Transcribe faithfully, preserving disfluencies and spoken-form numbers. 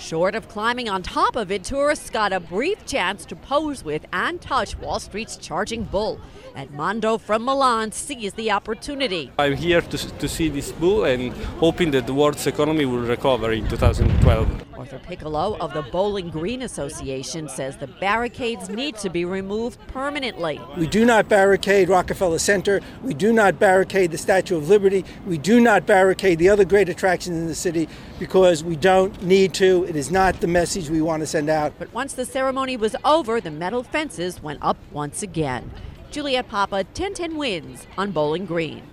Short of climbing on top of it, tourists got a brief chance to pose with and touch Wall Street's charging bull. Edmondo from Milan sees the opportunity. I'm here to, to see this bull and hoping that the world's economy will recover in two thousand twelve. Arthur Piccolo of the Bowling Green Association says the barricades need to be removed permanently. We do not barricade Rockefeller Center. We do not barricade the Statue of Liberty. We do not barricade the other great attractions in the city because we don't need to. It is not the message we want to send out. But once the ceremony was over, the metal fences went up once again. Juliet Papa, ten ten Wins on Bowling Green.